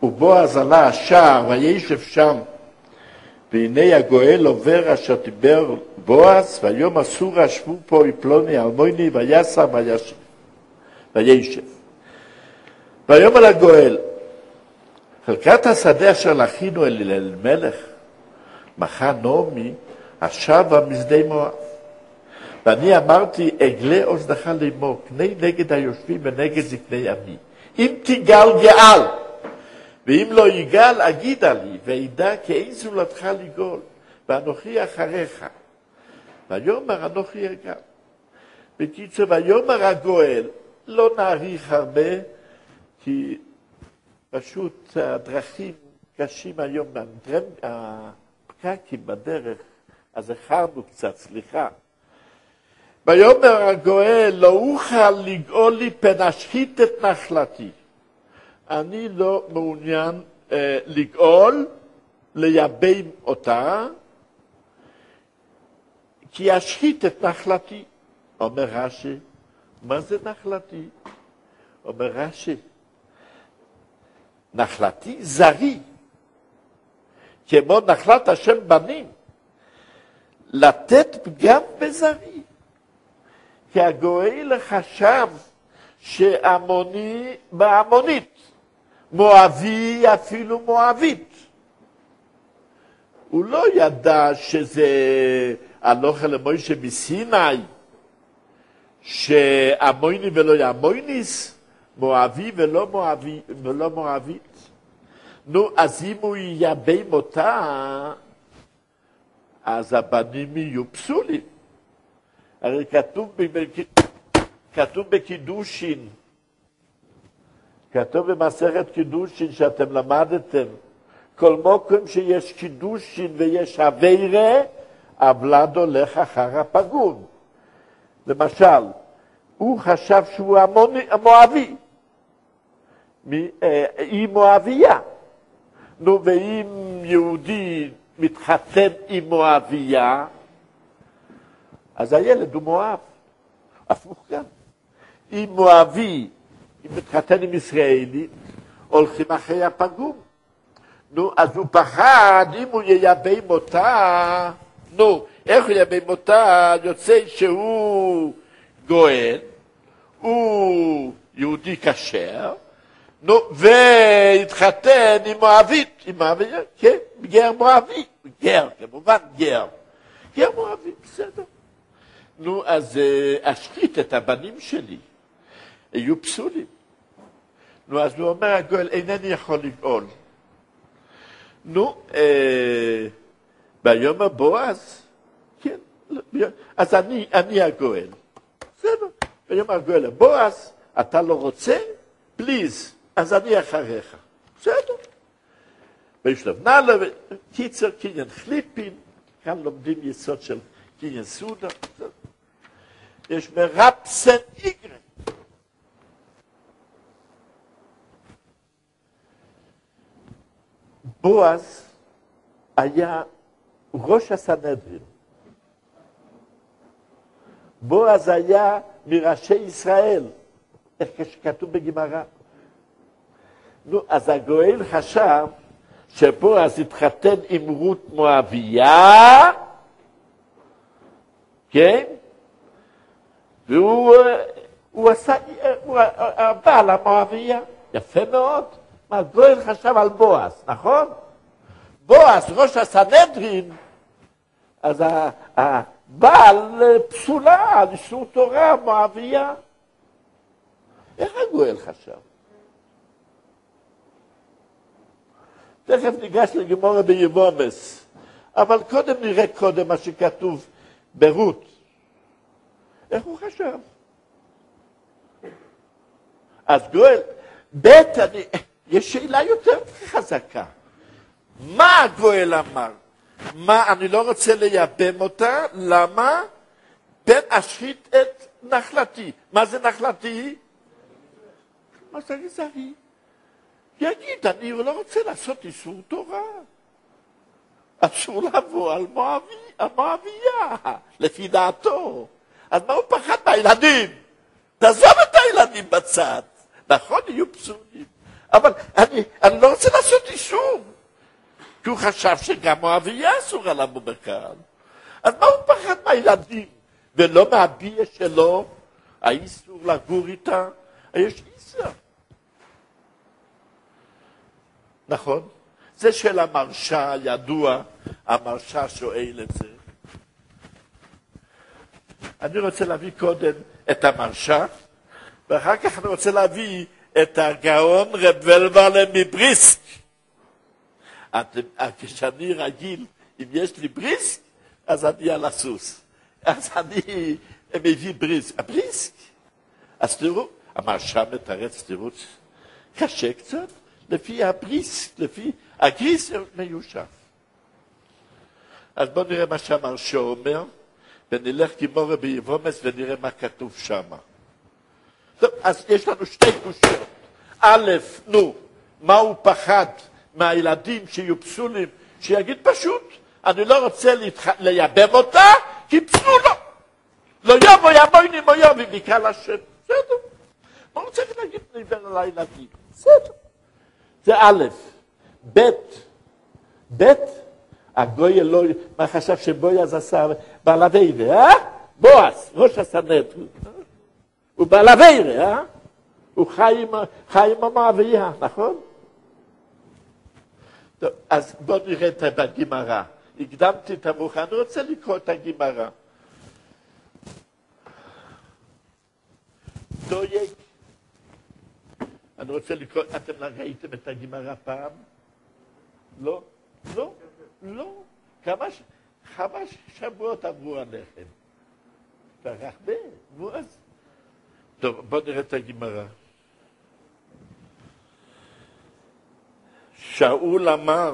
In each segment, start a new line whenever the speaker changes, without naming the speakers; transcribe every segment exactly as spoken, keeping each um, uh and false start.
ובועז עלה השער וישב שם, והנה הגואל עובר אשר דיבר בועז, והיום אסור אשבו פה פלוני אלמוני ויסר וישב. וישב. והיום על הגואל, חלקת השדה אשר לכינו אל אלימלך, מחה נעמי, השבה משדה מואב. ואני אמרתי, אגלה אוזנך לאמור, קנה נגד היושבים ונגד זקני עמי. אם תיגל גאל, ואם לא יגאל, אגידה לי, וידע כי אין זולתך לגאול, ואנוכי אחריך. ויאמר אנוכי יגאל. בקיצור, ויאמר הגואל, לא נאריך הרבה, כי פשוט הדרכים קשים היום, הפקקים בדרך, אז הכרנו קצת, סליחה. ויאמר הגואל, לא אוכל לגאול לי פן אשחית את נחלתי. אני לא מעוניין אה, לגאול, לייבם אותה, כי אשחית את נחלתי. אומר רש"י, מה זה נחלתי? אומר רש"י, נחלתי זרי, כמו נחלת השם בנים, לתת פגם בזרי. כי הגואל חשב שעמוני בעמונית, מואבי אפילו מואבית. הוא לא ידע שזה הלכה למוישה מסיני, שעמוני ולא יעמוניס, מואבי ולא, מואבי, ולא מואבית. נו, אז אם הוא ייבם אותה, אז הבנים יהיו פסולים. הרי כתוב, כתוב בקידושין, כתוב במסכת קידושין שאתם למדתם, כל מוקם שיש קידושין ויש עבירה, הוולד הולך אחר הפגום. למשל, הוא חשב שהוא המואבי, היא מואביה. נו, ואם יהודי מתחתן עם מואביה, אז הילד הוא מואב. הפוך גם. אם מואבי, אם מתחתן עם ישראלית, הולכים אחרי הפגום. נו, אז הוא פחד, אם הוא ייבם אותה, נו, איך הוא ייבם אותה? יוצא שהוא גואל, הוא יהודי כשר, נו, והתחתן עם מואבית, עם מואבית, כן, גר מואבי, גר, כמובן גר, גר מואבי, בסדר. נו, אז אשחית את הבנים שלי, יהיו פסולים. נו, אז הוא אומר, הגואל, אינני יכול לגאול. נו, אה, ביום הבועז, כן, אז אני, אני הגואל. בסדר, ביום הגואל הבועז, אתה לא רוצה? פליז, אז אני אחריך. בסדר. וישלב נעלה, קיצר, קניין חליפין, כאן לומדים יסוד של קניין סודה. יש מרפסן איגרן. בועז היה ראש הסנהדרין. בועז היה מראשי ישראל, איך שכתוב בגמרא. נו, אז הגואל חשב שבועז התחתן עם רות מואביה, כן? והוא הוא עשה, הוא הבעל המואביה. יפה מאוד. מה, גואל חשב על בועז, נכון? בועז, ראש הסנהדרין, אז הבעל פסולה על איסור תורה, מואביה. איך הגואל חשב? תכף ניגש לגמרא ביבומס, אבל קודם נראה קודם מה שכתוב ברות. איך הוא חשב? אז גואל, בית, אני, יש שאלה יותר חזקה. מה הגואל אמר? מה, אני לא רוצה לייבם אותה, למה? פן אשחית את נחלתי. מה זה נחלתי? מה זה זרי? יגיד, אני לא רוצה לעשות איסור תורה. אסור לבוא על מואבי, המואביה, לפי דעתו. אז מה הוא פחד מהילדים? תעזוב את הילדים בצד. נכון, יהיו פסולים. אבל אני, אני לא רוצה לעשות איסור, כי הוא חשב שגם מואביה אסור לבוא בקהל. אז מה הוא פחד מהילדים? ולא מהבייה שלו, האיסור לגור איתה, יש איסור. נכון? זה של המרשה הידוע, המרשה שואל את זה. אני רוצה להביא קודם את המרשה, ואחר כך אני רוצה להביא את הגאון רב ולוולה מבריסק. כשאני רגיל, אם יש לי בריסק, אז אני על הסוס. אז אני מביא בריסק. הבריסק, אז תראו, המרשה מתרץ תירוץ קשה קצת, לפי הבריסק, לפי הגריס מיושב. אז בואו נראה מה שהמרשה אומר, ונלך כמורה ביבומס ונראה מה כתוב שם. טוב, אז יש לנו שתי קושיות. א', נו, מה הוא פחד מהילדים שיהיו פסולים, שיגיד פשוט, אני לא רוצה להתח... לייבם אותה, כי פסלו לו. לא יבוא יבויני מויובי, בקהל השם. בסדר. מה הוא צריך להגיד לדבר על הילדים? בסדר. זה א', ב', ב', הגוי אלוהי, מה חשב שבויאז עשה בעל אביירה, אה? בועז, ראש הסנהדרין. הוא בעל אביירה, אה? הוא חי עם המואביה, נכון? טוב, אז בואו נראה את הגמרא. הקדמתי את המאוחר, אני רוצה לקרוא את הגמרא. דויק. אני רוצה לקרוא, אתם ראיתם את הגמרא פעם? לא? לא? לא. כמה, כמה שבועות עברו עליכם? הרבה, נו אז. טוב, בואו נראה את הגמרא. שאול אמר,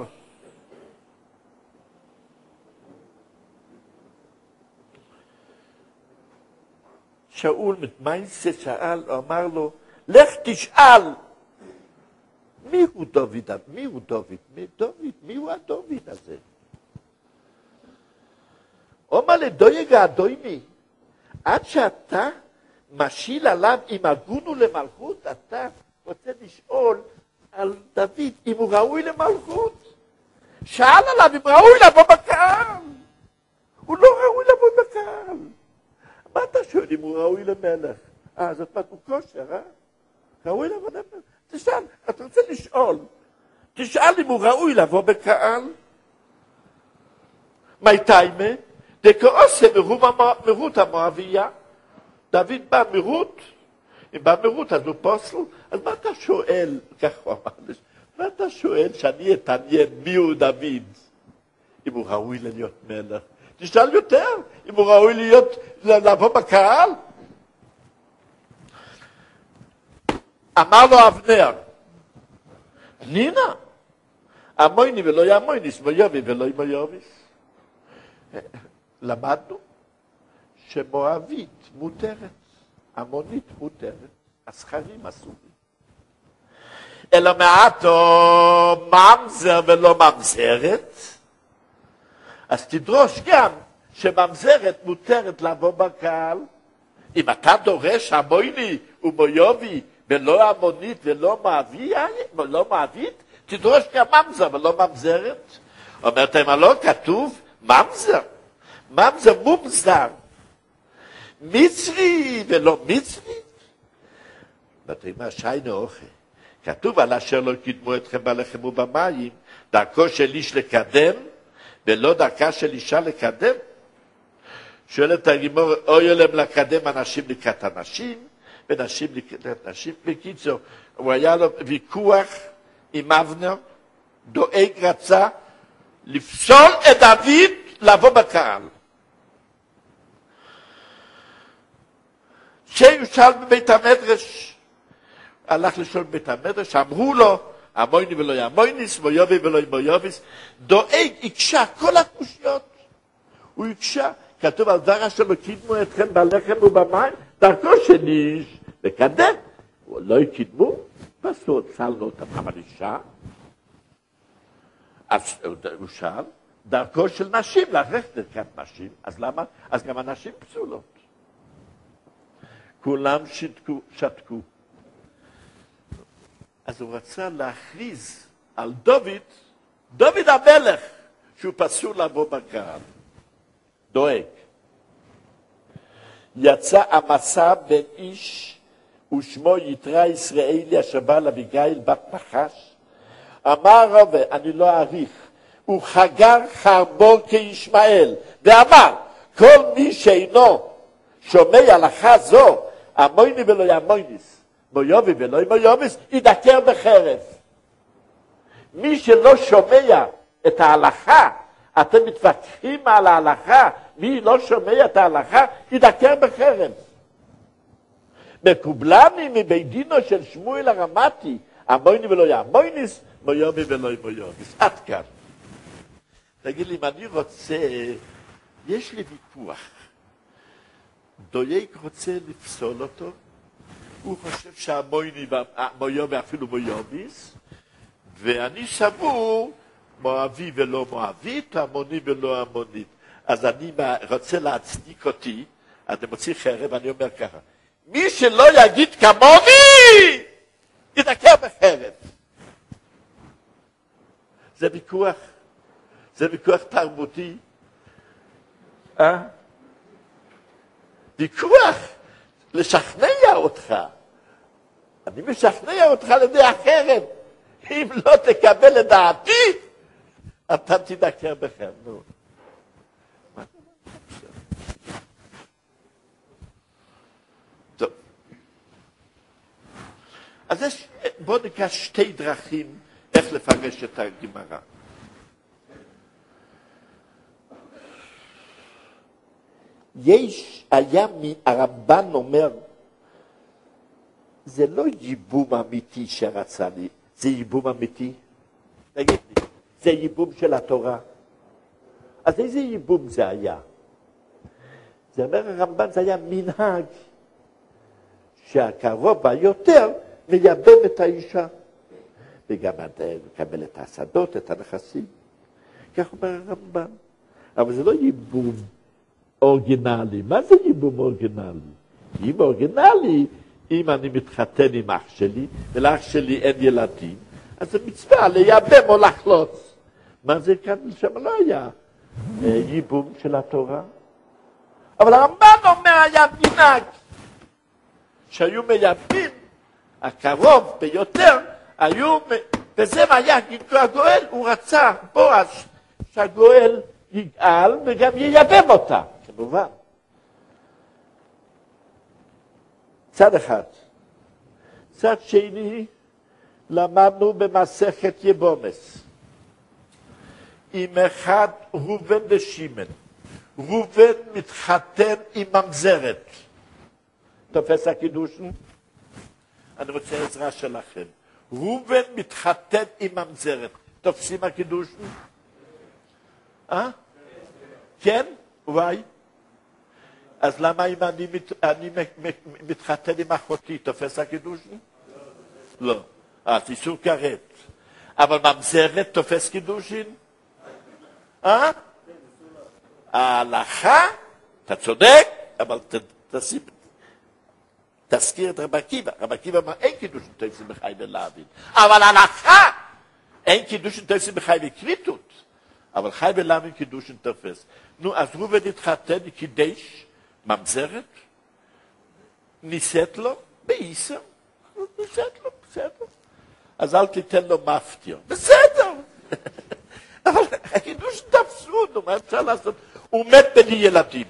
שאול מתמיינסה שאל, הוא אמר לו, לך תשאל, מי הוא דוד? מי הוא דוד? מי דוד? מי הוא הדוד הזה? אומר לדויג האדוימי, עד שאתה משיל עליו אם הגונו למלכות, אתה רוצה לשאול על דוד אם הוא ראוי למלכות. שאל עליו אם ראוי לבוא בקהל. הוא לא ראוי לבוא בקהל. מה אתה שואל אם הוא ראוי למלך? אה, זאת מתוק כושר, אה? ראוי לבוא למלך. תשאל, אתה רוצה לשאול. תשאל אם הוא ראוי לבוא בקהל. מי תיימה? דכעושה מרות המואביה. דוד בא מרות, אם בא מרות אז הוא פוסל, אז מה אתה שואל, כך הוא אמר לי, מה אתה שואל שאני אתעניין מי הוא דוד, אם הוא ראוי להיות מלך? תשאל יותר, אם הוא ראוי להיות, לבוא בקהל? אמר לו אבנר, נינה, אמויני ולא יאמויניס, מויובי ולא ימויוביס. למדנו שמואבית מותרת, עמונית מותרת, הסחרים אסורים. אלא מעטו ממזר ולא ממזרת, אז תדרוש גם שממזרת מותרת לבוא בקהל. אם אתה דורש עמוני ומויובי ולא עמונית ולא מאביה, ולא מאבית, תדרוש גם ממזר ולא ממזרת. אומרת להם, לא כתוב ממזר, ממזר מומזר. מצרי ולא מצרי? בתימה שיינה אוכל. כתוב על אשר לא קידמו אתכם בלחם ובמים, דרכו של איש לקדם, ולא דרכה של אישה לקדם. שואלת הגימור, אוי להם לקדם אנשים לקראת אנשים, ונשים לקראת נשים. בקיצור, הוא היה לו ויכוח עם אבנר, דואג רצה לפסול את דוד לבוא בקהל. שהוא שאל בבית המדרש, הלך לשאול בבית המדרש, אמרו לו, אמויני ולא יאמויניס, מויובי ולא ימויוביס, דואג, הקשה כל הקושיות. הוא הקשה, כתוב על דבר אשר לא קידמו אתכם בלחם ובמים, דרכו של איש לקדם. לא קידמו, פסו, צלנו אותם, אבל אישה. אז הוא שאל, דרכו של נשים, ללכת לקראת נשים, אז למה? אז גם הנשים פסולות. כולם שתקו, שתקו. אז הוא רצה להכריז על דוד, דוד המלך, שהוא פסול לבוא בקהל. דואג. יצא המסע בין איש ושמו יתרה ישראלי אשר בא לאביגיל בת נחש. אמר רבה, אני לא אעריך, הוא חגר חרבו כישמעאל, ואמר, כל מי שאינו שומע הלכה זו, המויני ולא ימויניס, מויובי ולא מויוביס, ידקר בחרב. מי שלא שומע את ההלכה, אתם מתווכחים על ההלכה, מי לא שומע את ההלכה, ידקר בחרב. מקובלני מבית דינו של שמואל הרמתי, המויני ולא ימויניס, מויובי ולא מויוביס. עד כאן. תגיד לי, אם אני רוצה, יש לי ויכוח. דויג רוצה לפסול אותו, הוא חושב שהמויני ומויובי אפילו מויוביס, ואני סבור מואבי ולא מואבית, המוני ולא המונית. אז אני רוצה להצדיק אותי, אני מוציא חרב, אני אומר ככה, מי שלא יגיד כמוני, ידקר בחרב. זה ויכוח, זה ויכוח תרבותי. אה? ויכוח, לשכנע אותך. אני משכנע אותך לידי אחרת. אם לא תקבל את דעתי, אתה תדקר בחרב. נו. טוב. אז יש, בואו נקרא שתי דרכים איך לפרש את הגמרא. יש, היה הרמב"ן אומר, זה לא ייבום אמיתי שרצה לי, זה ייבום אמיתי. תגיד לי, זה ייבום של התורה. אז איזה ייבום זה היה? זה אומר הרמב"ן, זה היה מנהג שהקרוב ביותר מייבם את האישה. וגם מקבל את השדות, את הנכסים. כך אומר הרמב"ן. אבל זה לא ייבום אורגינלי. מה זה ייבום אורגינלי? ייבום אורגינלי, אם אני מתחתן עם אח שלי, ולאח שלי אין ילדים, אז זה מצווה לייבם או לחלוץ. מה זה כאן? שם לא היה ייבום של התורה. אבל הרמב"ן אומר היה מנהג, שהיו מייבמים, הקרוב ביותר, היו, וזה מה היה, הגואל, הוא רצה, בועז, שהגואל יגאל וגם ייבם אותה, כמובן. צד אחד. צד שני, למדנו במסכת יבומס. עם אחד ראובן ושמעון. ראובן מתחתן עם ממזרת. תופס הקידושין? אני רוצה עזרה שלכם. ראובן מתחתן עם ממזרת. תופסים הקידושין? אה? כן? וואי? אז למה אם אני, מת, אני מתחתן עם אחותי, תופס הקידושין? לא. אז איסור כרת. אבל ממזרת תופס קידושין? אה? ההלכה, אתה צודק, אבל ת, תשים, תזכיר את רב עקיבא. רב עקיבא אמר, אין קידושין תופסים בחי ולהבין. אבל ההלכה, אין קידושין תופסים בחי וקריטות. אבל חי ולהבין קידושין תופס. נו, אז ראובן התחתן, קידש, ממזרת, ניסית לו באיסר, ניסית לו, בסדר. אז אל תיתן לו מפתיע. בסדר. אבל הקידוש תפסו, מה אפשר לעשות? הוא מת בלי ילדים.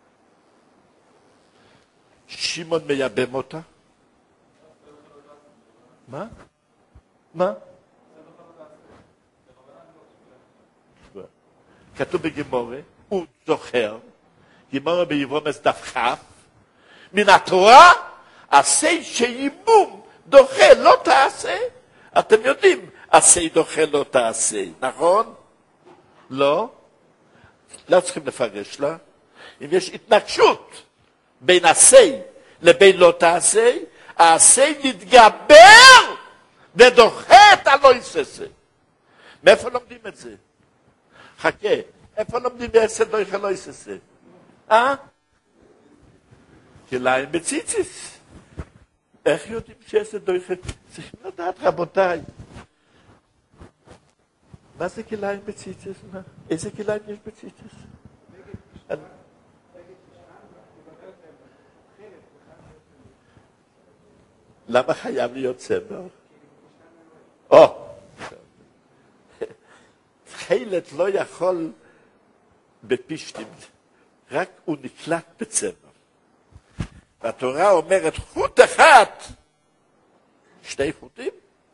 שמעון מייבם אותה? מה? מה? כתוב בגמורה, הוא זוכר, גמורה ביבומס דף כף, מן התורה, עשה שייבום דוחה לא תעשה. אתם יודעים, עשה דוחה לא תעשה, נכון? לא? לא צריכים לפרש לה. אם יש התנגשות בין עשה לבין לא תעשה, העשה יתגבר ודוחה את הלא יססה. מאיפה לומדים את זה? חכה, איפה לומדים בעשה דוחה לא יססה? אה? כליים בציציס. איך יודעים שעשר דויכה? צריכים לדעת, רבותיי. מה זה כליים בציצס? איזה כליים יש בציצס? למה חייב להיות צמר? או! תחילת לא יכול בפישטים, רק הוא נקלט בצמר. והתורה אומרת חוט אחד, שני חוטים,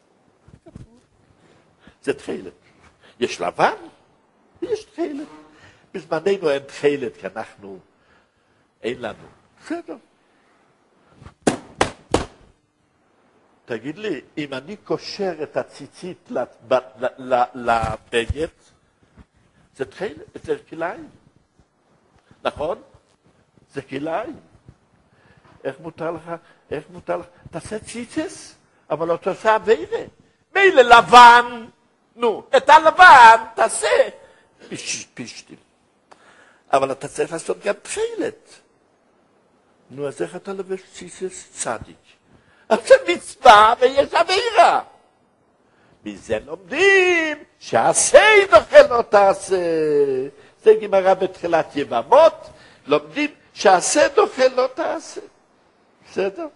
זה תחילת. יש לבן ויש תחילת. בזמננו אין תחילת, כי אנחנו, אין לנו. בסדר. תגיד לי, אם אני קושר את הציצית לבגד, זה תחילת, זה כליים. נכון? זה כליים. איך מותר לך? איך מותר לך? תעשה ציצס, אבל לא תעשה עבירה. מילא לבן, נו, את הלבן תעשה פשטים. אבל אתה צריך לעשות גם תחילת. נו, אז איך אתה לבש ציצס צדיק? אז זה מצווה ויש עבירה. מזה לומדים שעשה דוחה לא תעשה. זה גמרא בתחילת יבמות, לומדים שעשה דוחה לא תעשה. בסדר?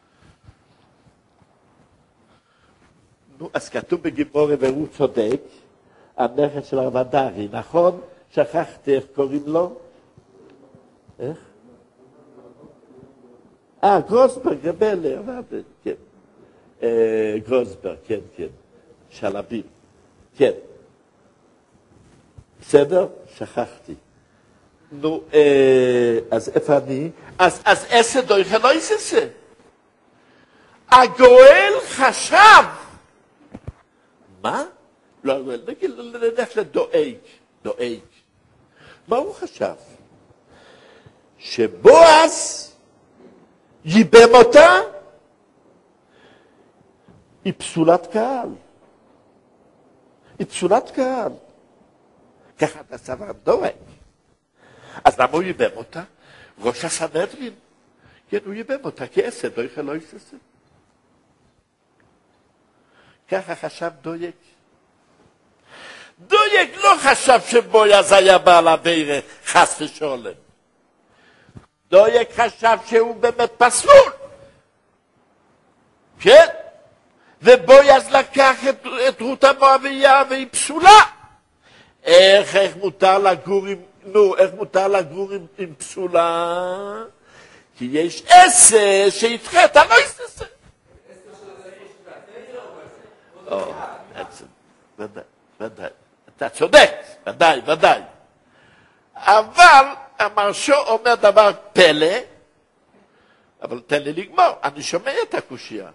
נו, אז כתוב בגימורה והוא צודק, הנכד של הרב הדרי, נכון? שכחתי איך קוראים לו? איך? אה, גרוסברג, גבלר, כן. אה, גרוסברג, כן, כן. שלבים, כן. בסדר? שכחתי. נו, אה, אז איפה אני? אז, אז עשר דויכה לא יססה. הגואל חשב. מה? לא, לא, נלך לדואג, דואג. מה הוא חשב? שבועז ייבם אותה, היא פסולת קהל. היא פסולת קהל. ככה אתה סבר דואג. אז למה הוא ייבם אותה? ראש הסנהדרין. כן, הוא ייבם אותה, כי עשר דויכה לא יססה. ככה חשב דויק. דויק לא חשב שבועז היה בעל עבירה, חס ושלום. דויק חשב שהוא באמת פסול. כן? ובועז לקח את, את רות המואביה והיא פסולה. איך, איך מותר לגור עם, נו, איך מותר לגור עם, עם פסולה? כי יש עשר שיתחת, אני לא יסתסה. או, בעצם, ודאי, ודאי. אתה צודק, ודאי, ודאי. אבל המרשו אומר דבר פלא, אבל תן לי לגמור, אני שומע את הקושייה.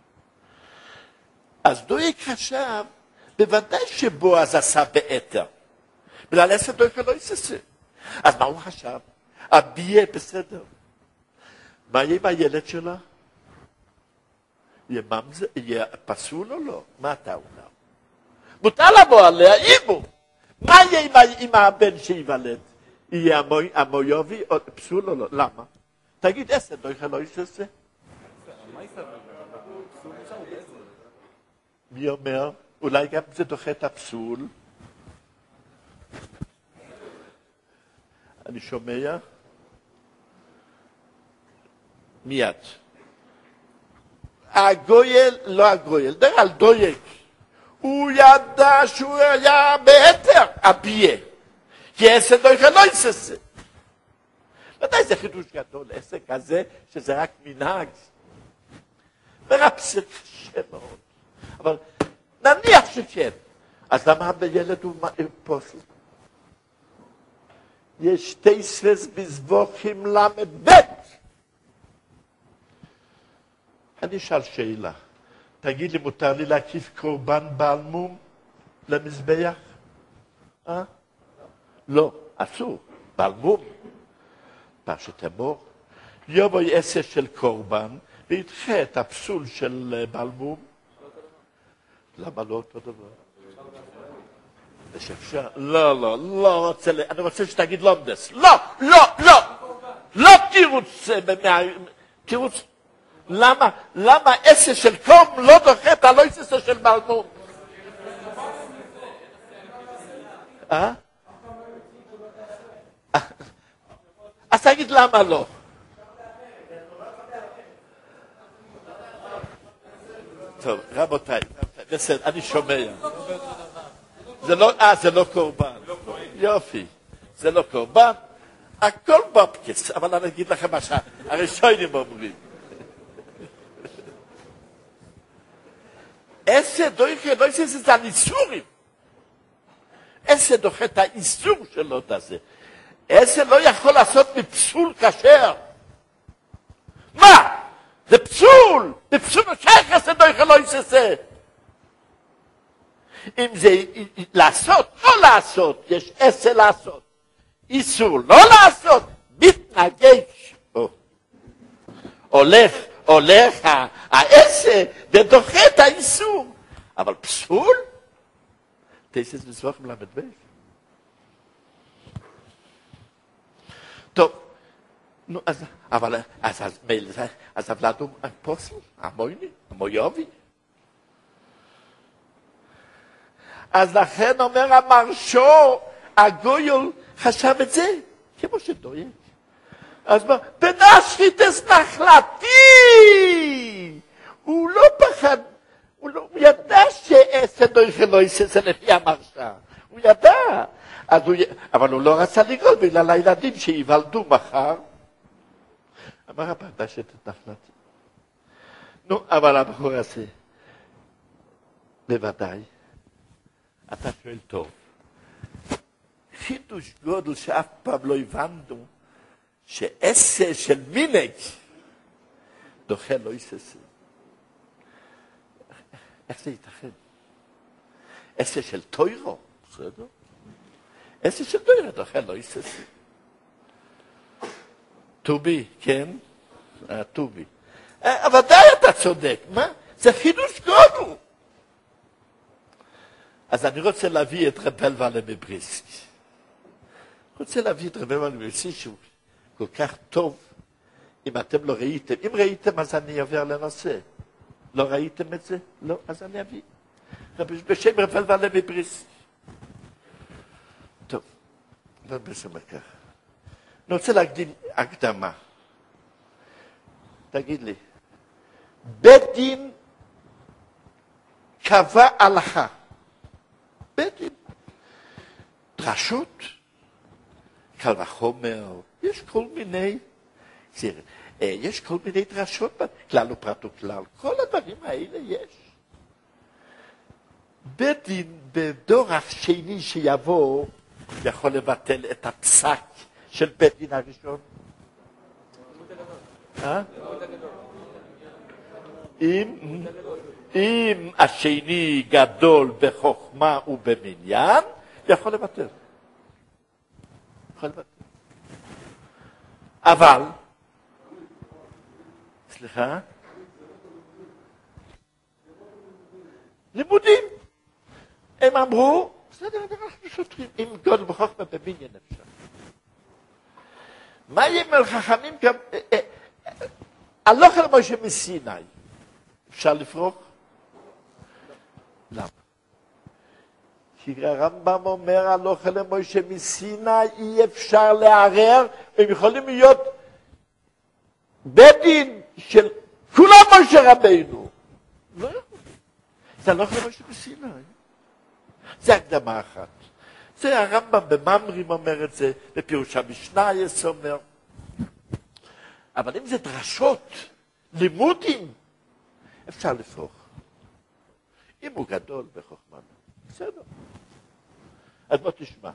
אז דויק חשב, בוודאי שבועז עשה באתר. בגלל עשר דויק לא יססה. אז מה הוא חשב? אביה בסדר. מה יהיה עם הילד שלה? יהיה ממזר, יהיה פסול או לא? מה אתה אומר? מותר לבוא עליה, אימו. מה יהיה עם הבן שיוולד? יהיה המויובי או פסול או לא? למה? תגיד עשר דויכה לא יססה. מי אומר? אולי גם זה דוחה את הפסול? אני שומע? מיד. הגויל, לא הגויל, דבר על דויק. הוא ידע שהוא היה בהתר, אביה. כי עשר דויכה לא יססה. ודאי זה חידוש גדול, עסק כזה, שזה רק מנהג. ורפסק קשה מאוד. אבל נניח שכן. אז למה בילד הוא פוסל? יש תספס בזבוכים למד בית. אני אשאל שאלה. תגיד לי, מותר לי להקיף קורבן בעל מום למזבח? אה? לא, אסור. בעל מום. פרשת אמור. יבוא עשר של קורבן, וידחה את הפסול של בעל מום. למה לא אותו דבר? שאפשר, לא, לא, לא רוצה, אני רוצה שתגיד לומדס. לא, לא, לא! לא תירוץ, תירוץ, למה, למה עשה של קום לא דוחה את הלויססו של מלמון? אה? אז תגיד למה לא? טוב, רבותיי, בסדר, אני שומע. זה לא, אה, זה לא קורבן. יופי, זה לא קורבן. הכל בבקס, אבל אני אגיד לכם מה שהראשונים אומרים. איזה דוחה, לא איזה זה הניסורים. איזה דוחה את האיסור שלו תעשה. איזה לא יכול לעשות מפסול כשר. מה? זה פסול! זה פסול שייך איזה דוחה לא איזה. אם זה לעשות, לא לעשות, יש איזה לעשות. איסור לא לעשות, מתנגש. הולך, הולך העשה ודוחה את האיסור. אבל פסול? תייסס מזבח מלמד בית. טוב, נו, אז, אבל, אז, אז, אז, אז אבלדו הפוסל, המויני, המויובי. אז לכן אומר המרשו, הגויול חשב את זה, כמו שדויק. אז מה, בנשחיתס נחלתי! הוא לא פחד, הוא, לא, הוא ידע שעשר דויכה לא יעשה, זה לפי המרשה. הוא ידע. הוא, אבל הוא לא רצה לגרול בגלל הילדים שיוולדו מחר. אמר הבא, שתת נחלתי. נו, אבל הבחור הזה, בוודאי, אתה שואל טוב. חידוש גודל שאף פעם לא הבנו, שעשה של מינק דוחה לא יססה. איך זה ייתכן? עשה של תוירו, בסדר? עשה של תוירו דוחה לא יססה. טובי, כן? אה, טובי. אה, ודאי אתה צודק, מה? זה חידוש גודל. אז אני רוצה להביא את רבל ואלה מבריסק. רוצה להביא את רבל ואלה מבריסק שהוא כל כך טוב, אם אתם לא ראיתם. אם ראיתם, אז אני אעבור לנושא. לא ראיתם את זה? לא, אז אני אביא. בשם רבל ואלה מבריסק. טוב, לא בסדר כך. אני רוצה להקדים הקדמה. תגיד לי, בית דין קבע הלכה. בית דין. דרשות, קל וחומר, יש כל מיני, יש כל מיני דרשות, כלל ופרט וכלל, כל הדברים האלה יש. בית דין בדור השני שיבוא, יכול לבטל את הפסק של בית דין הראשון. אם, אם השני גדול בחוכמה ובמניין, יכול לבטל. יכול לבטל. אבל, סליחה? לימודים. הם אמרו, בסדר, אנחנו שוטרים, אם גדול בחוכמה במניין אפשר. מה יהיה מלחכמים גם, הלוך אל משה מסיני, אפשר לפרוק? למה? כי הרמב"ם אומר, הלוך אל משה מסיני, אי אפשר לערער, הם יכולים להיות בית דין של כולם משה רבינו. לא יכול. זה הלוך אל משה מסיני. זה הקדמה אחת. זה הרמב"ם בממרים אומר את זה, בפירוש המשנה יש אומר. אבל אם זה דרשות, לימודים, אפשר לפרוך. אם הוא גדול בחוכמה, בסדר. אז בוא תשמע.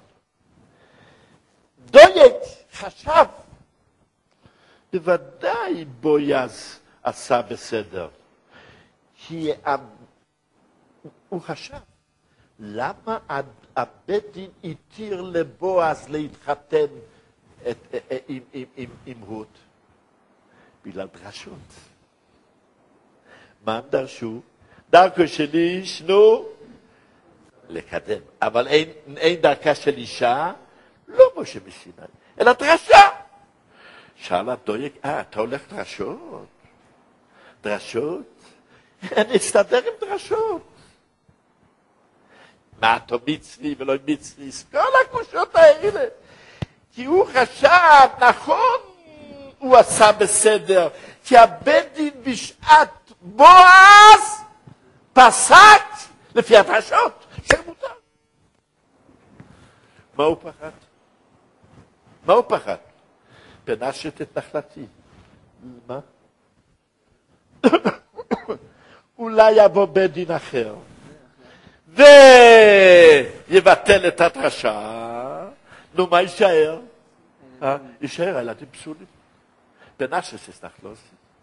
דויק חשב, בוודאי בויז עשה בסדר. כי הוא חשב, למה הבית דין התיר לבועז להתחתן את, עם, עם, עם, עם רות? בגלל דרשות. מה הם דרשו? דרכו של איש, נו, לקדם. אבל אין, אין דרכה של אישה, לא משה מסיני, אלא דרשה. שאל הדויק, אה, אתה הולך דרשות? דרשות? אני אסתדר עם דרשות. מה אותו מצרי ולא מצרי? כל הקושות האלה. כי הוא חשב, נכון, הוא עשה בסדר, כי הבית דין בשעת בועז פסק לפי הדרשות של מותר. מה הוא פחד? מה הוא פחד? פנשת את נחלתי. מה? אולי יבוא בית דין אחר ויבטל את הדרשה. נו, מה יישאר? יישאר הילדים פסולים. פנשת את נחלתי.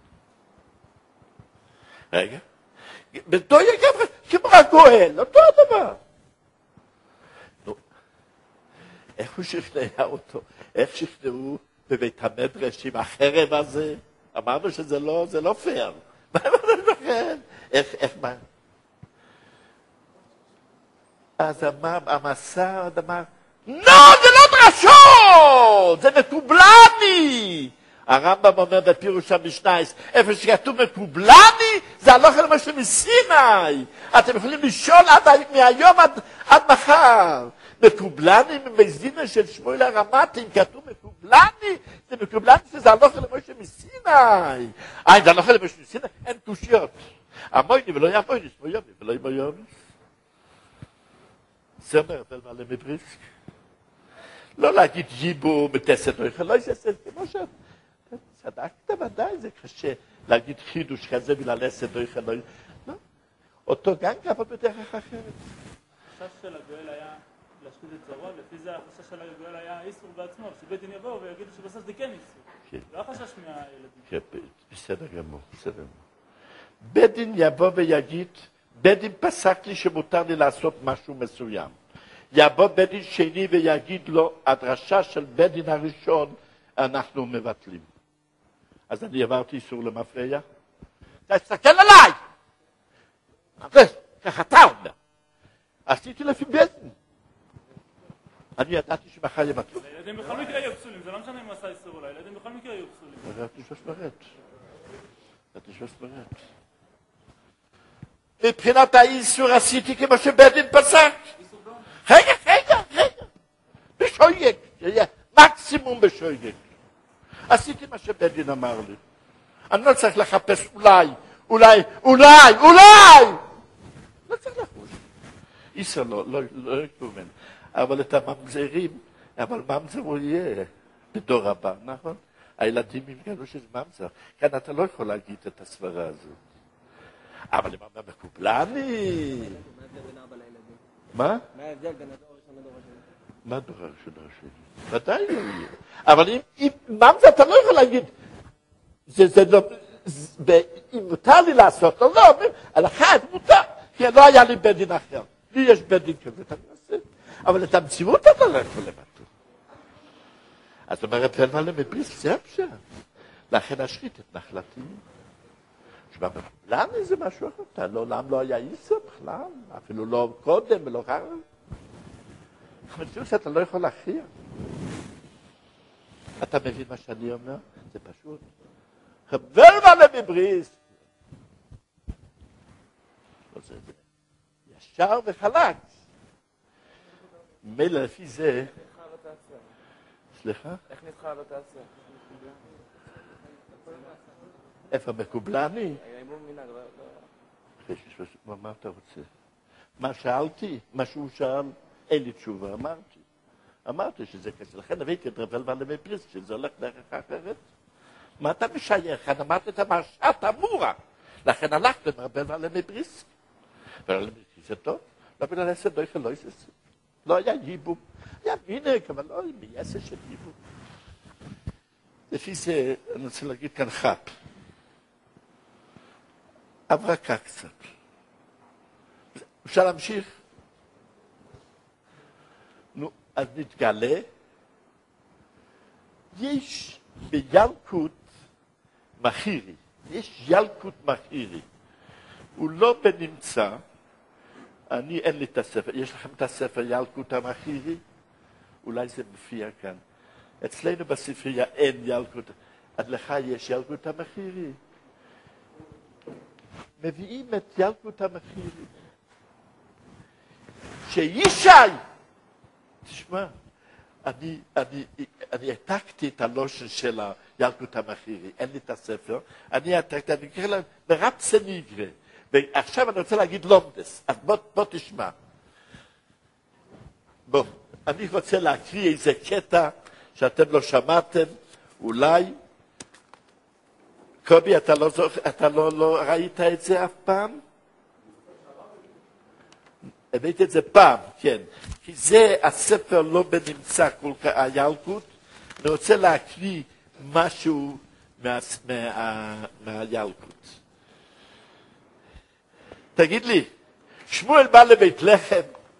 רגע. בדויה גם כמו הגואל, אותו הדבר. נו, איך הוא שכנע אותו? איך שכנעו בבית המדרש עם החרב הזה? אמרנו שזה לא, זה לא פייר. מה אמרנו לכם? איך, איך, מה? אז אמר, המסע, אמר, לא, זה לא דרשות! זה מקובלני! הרמב"ם אומר בפירוש המשנה, איפה שכתוב מקובלני, זה הלוך אל משה מסיני. אתם יכולים לשאול עד, מהיום עד, עד מחר. מקובלני מבית של שמואל הרמתי, אם כתוב מקובלני, זה מקובלני שזה הלוך אל משה מסיני. אה, זה הלוך אל משה מסיני, אין קושיות. המויני ולא ימויני, שמו יומי ולא ימו יומי. זה אומר, אבל מה למבריסק? לא להגיד ייבו מתסת או לא יססת, כמו שאת. צדקת ודאי, זה קשה להגיד חידוש כזה וללסת או יחד. לא, אותו גם כפה בדרך אחרת.
החשש של הגואל היה להשחיד את זרוע, לפי זה החשש של הגואל היה איסור בעצמו, שבית דין יבואו ויגידו שבסוף זה כן איסור. לא החשש מהילדים.
כן, בסדר גמור, בסדר גמור. בית דין יבוא ויגיד, בית דין פסק לי שמותר לי לעשות משהו מסוים. יבוא בית דין שני ויגיד לו, הדרשה של בית דין הראשון, אנחנו מבטלים. אז אני עברתי איסור למפרע. תסתכל עליי! ככה אתה אומר. עשיתי לפי בית דין. אני ידעתי שמחר יבטלו.
הילדים בכל מקרה יהיו פסולים, זה לא משנה אם עשה איסור אולי, הילדים בכל מקרה יהיו פסולים.
ידעתי שסמרת. ידעתי שסמרת. מבחינת האיסור עשיתי כמו שבית דין פסק. רגע, רגע, רגע. בשויג. מקסימום בשויג. עשיתי מה שבית דין אמר לי. אני לא צריך לחפש אולי, אולי, אולי, אולי! לא צריך לחפש. איסר לא, לא, לא יקומן. אבל את הממזרים, אבל ממזר הוא יהיה בדור הבא, נכון? הילדים יגלו שזה ממזר. כאן אתה לא יכול להגיד את הסברה הזאת. אבל אם אמר מקובלני... מה?
מה ההבדל בין הדור הראשון לדור השני?
מה הדור הראשון השני? ודאי לא יהיה. אבל אם ממזר אתה לא יכול להגיד, זה לא... אם מותר לי לעשות, לא, לא, על אחד מותר, כי לא היה לי בית דין אחר. לי יש בית דין כזה, אתה מנסה. אבל את המציאות אתה לא יכול לבטל. אז אומרת, אין מה למבריס, זה הפשע. לכן אשחית את נחלתי. שבא מקובלני זה משהו אחר, לעולם לא היה איסר בכלל, אפילו לא קודם ולא אחר. המציאות שאתה לא יכול להכריע. אתה מבין מה שאני אומר? זה פשוט. חבר מה למבריס. לא זה זה. ישר וחלק. מילא לפי זה... סליחה?
איך נבחר בתעשייה?
איפה מקובלני?
האמון מנהג, לא...
מה אתה רוצה? מה שאלתי? מה שהוא שאל? אין לי תשובה, אמרתי. אמרתי שזה קשה. לכן הבאתי את רבל ולמי פריס, שזה הולך דרך אחרת. מה אתה משייך? אני אמרתי את המרשעת אמורה. לכן הלכת לרבל ולמי פריס. ולמי פריס זה טוב. לא בגלל עשר דויכל לא יססו. לא היה ייבום. היה מינק, אבל לא מייסר של ייבום. לפי זה אני רוצה להגיד כאן חפ. הברקה קצת. אפשר להמשיך? נו, אז נתגלה. יש בילקוט מחירי. יש ילקוט מחירי. הוא לא בנמצא. אני, אין לי את הספר. יש לכם את הספר ילקוט המחירי? אולי זה מופיע כאן. אצלנו בספרייה אין ילקוט. עד לך יש ילקוט המחירי? מביאים את ילקוט המחירים. שישי, תשמע, אני, אני, אני העתקתי את הלושן של ילקוט המחירי, אין לי את הספר, אני העתקתי, אני אקרא להם ברב סניגרה, ועכשיו אני רוצה להגיד לומדס, אז בוא, בוא תשמע. בוא, אני רוצה להקריא איזה קטע שאתם לא שמעתם, אולי, קובי, אתה לא, אתה לא, לא ראית את זה אף פעם? הבאתי את זה פעם, כן. כי זה, הספר לא בנמצא כל כך, הילקוט. אני רוצה להקריא משהו מה, מה, מהילקוט. תגיד לי, שמואל בא לבית לחם.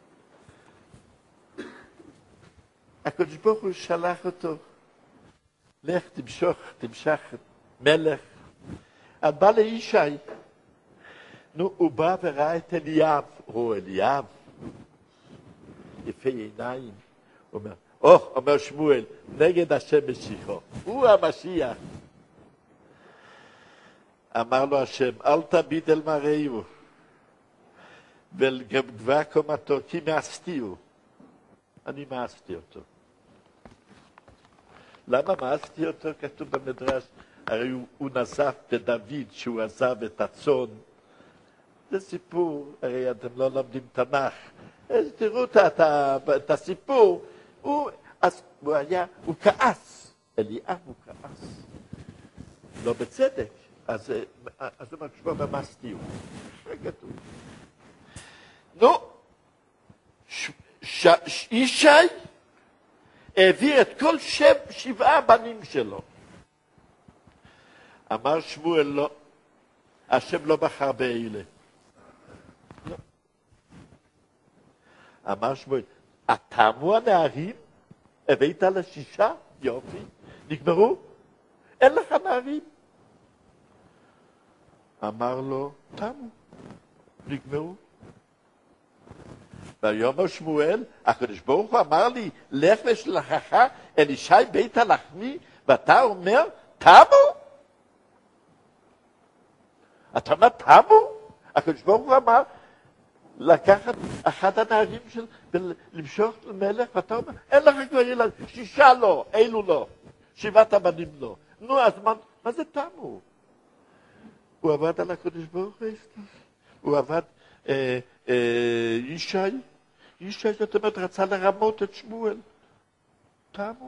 הקדוש ברוך הוא שלח אותו. לך תמשוך, תמשך מלך. אז בא לישי. נו, הוא בא וראה את אליאב, או אליאב, יפה עיניים, הוא אומר, או, אומר שמואל, נגד השם משיחו, הוא המשיח. אמר לו השם, אל תביט אל מראהו, ולגבוה קומתו, כי מאסתיהו. אני מאסתי אותו. למה מאסתי אותו? כתוב במדרש, הרי הוא, הוא נזף בדוד שהוא עזב את הצאן, זה סיפור, הרי אתם לא לומדים תנ"ך, אז תראו את, את הסיפור, הוא, אז הוא היה, הוא כעס, אליאב הוא כעס, לא בצדק, אז, אז הוא מקשור במסתי הוא, כתוב. נו, ש, ש, ש, ישי העביר את כל שב, שבעה בנים שלו. אמר שמואל לא, השם לא בחר באלה. אמר שמואל, תמו הנערים? הבאת לשישה? יופי. נגמרו? אין לך נערים? אמר לו, תמו. נגמרו. ויאמר שמואל, הקדוש ברוך הוא אמר לי, לך ושלחך אל ישי בית הלחמי, ואתה אומר, תמו? אתה אומר, תמו? הקדוש ברוך הוא אמר, לקחת אחד הנערים של, ולמשוך למלך, ואתה אומר, אין לך כבר ילד, שישה לא, אלו לא, שבעת הבנים לא. נו, אז מה, מה זה תמו? הוא עבד על הקדוש ברוך הוא, הוא עבד אה, אה, ישי, ישי, זאת אומרת, רצה לרמות את שמואל. תמו.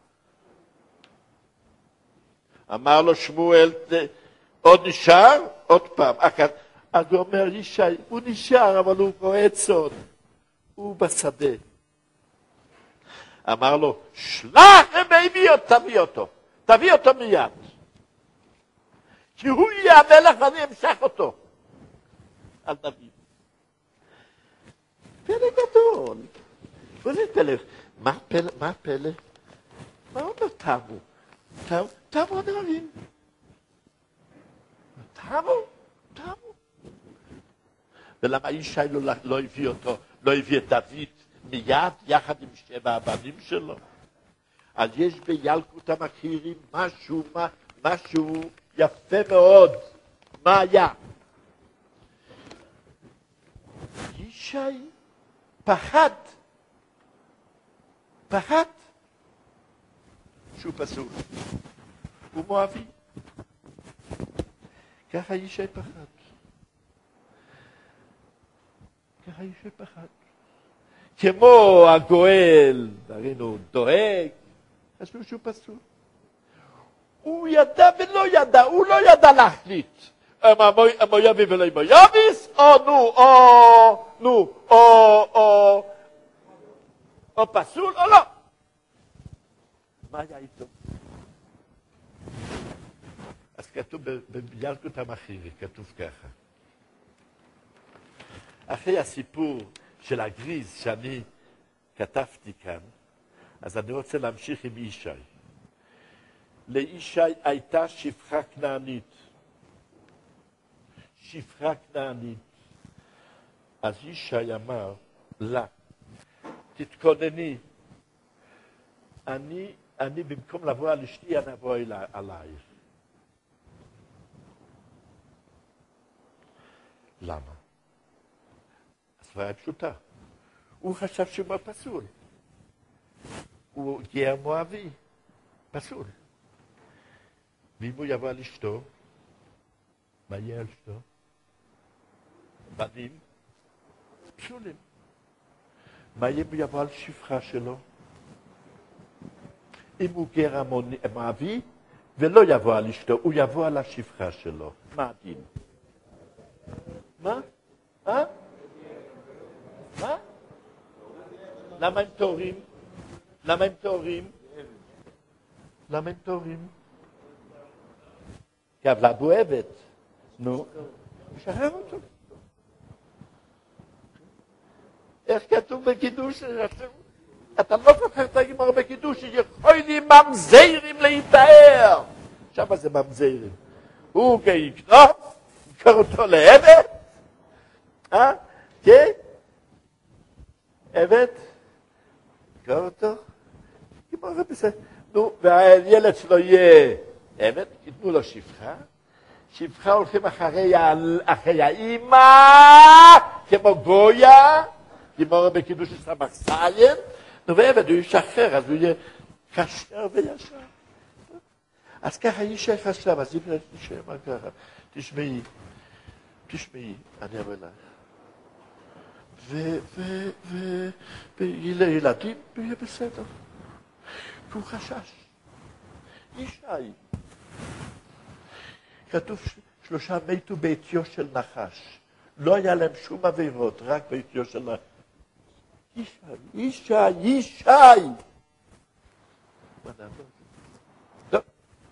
אמר לו שמואל, עוד נשאר? עוד פעם. אז הוא אומר, ישי, הוא נשאר, אבל הוא רואה צאן. הוא בשדה. אמר לו, שלח מביא אותו, תביא אותו. תביא אותו מיד. כי הוא יהיה המלך ואני אמשך אותו. אל תביא. פלא גדול. וזה פלא. מה פלא? מה פלא? מה אומר תמו? תמו, תמו הנערים. תמו? תמו. ולמה ישי לא, לא הביא אותו, לא הביא את דוד מיד, יחד עם שבע הבנים שלו? אז יש בילקוט המחירים משהו, משהו יפה מאוד. מה היה? ישי פחד, פחד שהוא פסול. הוא מואבי. ככה ישי פחד. ככה ישי פחד. כמו הגואל, הרינו דואג, חשבו שהוא פסול. הוא ידע ולא ידע, הוא לא ידע להחליט. המויאבי ולא מויאביס, או נו, או נו, או, או, או פסול, או לא. מה היה איתו? אז כתוב בילקוט המחירי, כתוב ככה. אחרי הסיפור של הגריז שאני כתבתי כאן, אז אני רוצה להמשיך עם ישי. לישי הייתה שפחה כנענית. שפחה כנענית. אז ישי אמר לה, תתכונני, אני, אני במקום לבוא על אשתי, אני אבוא עלייך. למה? הסברה פשוטה. הוא חשב שהוא פסול. הוא גר מואבי, פסול. ואם הוא יבוא על אשתו, מה יהיה על אשתו? בנים, פסולים. מה יהיה אם הוא יבוא על שפחה שלו? אם הוא גר מואבי, ולא יבוא על אשתו, הוא יבוא על השפחה שלו. מה הדין? מה? אה? מה? למה הם תורים? למה הם תורים? למה הם תורים? כי אבלבו עבד. נו, משחרר אותו. איך כתוב בקידוש? אתה לא זוכר את הגמרא בקידוש, יכולים ממזרים להיטהר. שמה זה ממזרים. הוא יקנוף, יקר אותו לעבד. אה? כן? עבד? יקר אותו? גמרא בסדר. נו, והילד שלו יהיה עבד, ייתנו לו שפחה. שפחה הולכים אחרי, אחרי האמא, כמו גויה. גמרא בקידוש סמך ציין. נו, ועבד הוא ישחרר, אז הוא יהיה כשר וישר. אז ככה אישה חשב, אז אם אישה מה ככה, תשמעי, תשמעי, אני אבוא אלייך. ו, ו, ו, וילדים, יהיה בסדר. והוא חשש. ישי. כתוב שלושה מתו בעטיו של נחש. לא היה להם שום עבירות, רק בעטיו של נחש. ישי, ישי, ישי. מה נעבור? לא.